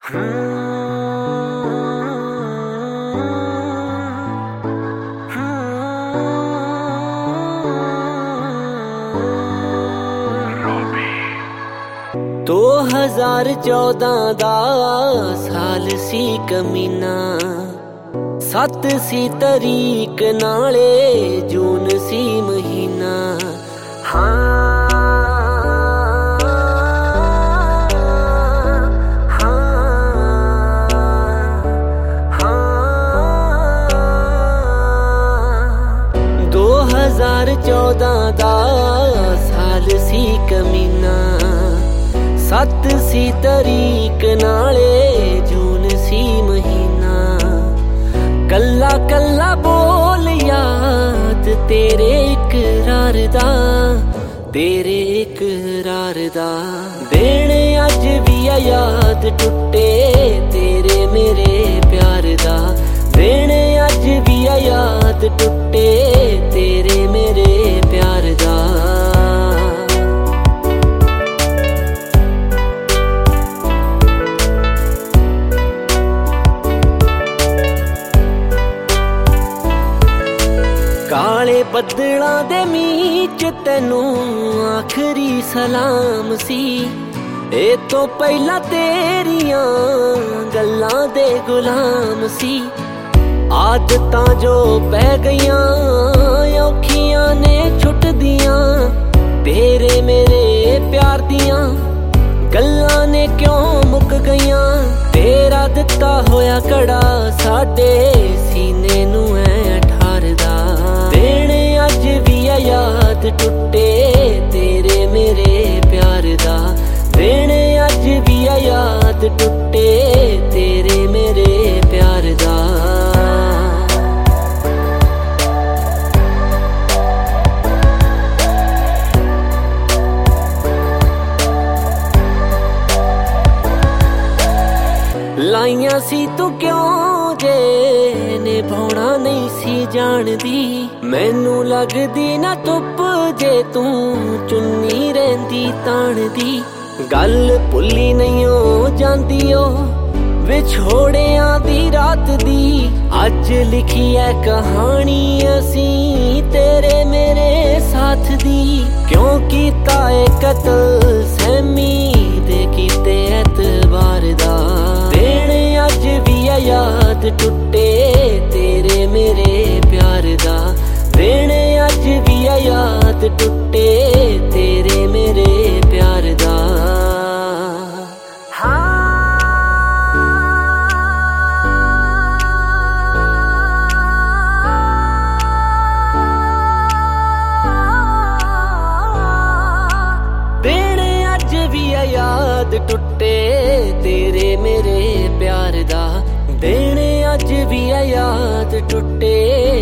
2014 ਦਾ ਸਾਲ ਸੀ ਕਮੀਨਾ 7 ਸੀ ਤਰੀਕ ਨਾਲੇ ਜੂਨ ਸੀ ਮਹੀਨਾ। ਦੋ 2014 ਦਾ ਸਾਲ ਸੀ ਕਮੀਨਾ 7 ਸੀ ਤਰੀਕ ਨਾਲੇ ਜੂਨ ਸੀ ਮਹੀਨਾ। ਕੱਲਾ ਕੱਲਾ ਬੋਲ ਯਾਦ ਤੇਰੇ ਇਕਰਾਰ ਦਾ, ਤੇਰੇ ਇਕਰਾਰ ਦਾ। ਦਿਨ ਅੱਜ ਵੀ ਆ ਯਾਦ ਟੁੱਟੇ ਤੇਰੇ ਮੇਰੇ ਪਿਆਰ ਦਾ। ਦਿਨ ਅੱਜ ਵੀ ਆ ਯਾਦ ਟੁੱਟੇ ਤੇਰੇ ਮੇਰੇ ਪਿਆਰ ਦਾ। ਕਾਲੇ ਬੱਦਲਾਂ ਦੇ ਮੀਂਹ ਚ ਤੈਨੂੰ ਆਖਰੀ ਸਲਾਮ ਸੀ। ਇਹ ਤੋਂ ਪਹਿਲਾਂ ਤੇਰੀਆਂ ਗੱਲਾਂ ਦੇ ਗੁਲਾਮ ਸੀ। ਆਦਤਾਂ ਜੋ ਪੈ ਗਈਆਂ ਔਖੀਆਂ ਨੇ ਛੁੱਟਦੀਆਂ ਤੇਰੇ ਮੇਰੇ ਪਿਆਰ ਦੀਆਂ ਗੱਲਾਂ ਨੇ ਕਿਉਂ ਮੁੱਕ ਗਈਆਂ। ਤੇਰਾ ਦਿੱਤਾ ਹੋਇਆ ਕੜਾ ਸਾਡੇ ਸੀਨੇ ਨੂੰ ਐ ਠਾਰਦਾ। ਦਿਨ ਅੱਜ ਵੀ ਆ ਯਾਦ ਟੁੱਟੇ ਤੇਰੇ ਮੇਰੇ ਪਿਆਰ ਦਾ। ਦਿਨ ਅੱਜ ਵੀ ਆ ਯਾਦ ਟੁੱਟੇ ਤੇਰੇ ਮੇਰੇ ਪਿਆਰ ਦਾ। ਲਾਈਆਂ ਸੀ ਤੂੰ ਕਿਉਂ ਜੇ ਨਿਭਾਉਣਾ ਨਹੀਂ ਸੀ ਜਾਣਦੀ। ਮੈਨੂੰ ਲੱਗਦੀ ਨਾ ਧੁੱਪ ਜੇ ਤੂੰ ਚੁੰਨੀ ਰਹਿੰਦੀ ਤਾਣਦੀ। ਗੱਲ ਭੁੱਲੀ ਨਹੀਂ ਓ ਜਾਂਦੀ ਓ ਵਿਛੋੜਿਆਂ ਦੀ ਰਾਤ ਦੀ। ਅੱਜ ਲਿਖੀ ਐ ਕਹਾਣੀ ਅਸੀਂ ਤੇਰੇ ਮੇਰੇ ਸਾਥ ਦੀ। ਕਿਉਂ ਕੀਤਾ ਏ ਕਤਲ ਸਹਿਮੀ ਦੇ ਕੀਤੇ ਐਤਵਾਰ ਦਾ। ਦਿਨ ਅੱਜ ਵੀ ਆ ਯਾਦ ਟੁੱਟੇ ਤੇਰੇ ਮੇਰੇ ਪਿਆਰ ਦਾ। ਦਿਨ ਅੱਜ ਵੀ ਆ ਯਾਦ ਟੁੱਟੇ ਤੇਰੇ ਮੇਰੇ ਪਿਆਰ ਦਾ। ਦਿਨ ਅੱਜ ਵੀ ਆ ਯਾਦ ਟੁੱਟੇ ਤੇਰੇ ਮੇਰੇ ਪਿਆਰ ਦਾ। ਦਿਨ ਅੱਜ ਵੀ ਆ ਯਾਦ ਟੁੱਟੇ